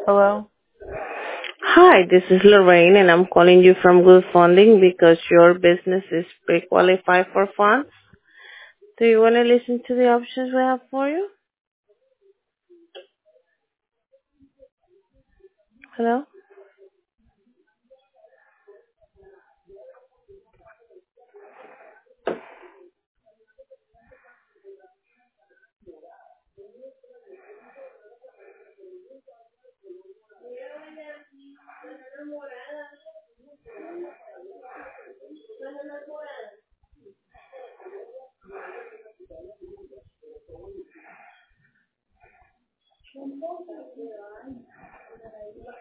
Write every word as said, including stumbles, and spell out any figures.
Hello? Hi, this is Lorraine, and I'm calling you from Good Funding because your business is pre-qualified for funds. Do you want to listen to the options we have for you? Hello?